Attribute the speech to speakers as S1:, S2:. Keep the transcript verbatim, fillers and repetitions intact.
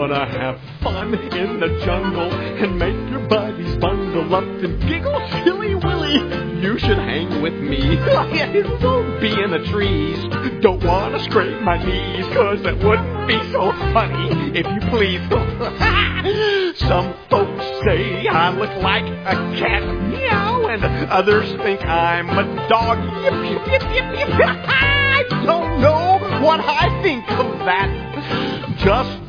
S1: wanna have fun in the jungle and make your buddies bundle up and giggle silly willy, you should hang with me. Don't be in the trees. Don't wanna scrape my knees, cause that wouldn't be so funny, if you please. Some folks say I look like a cat, meow, and others think I'm a dog. Yip, yip, yip, yip, yip. I don't know what I think of that. Just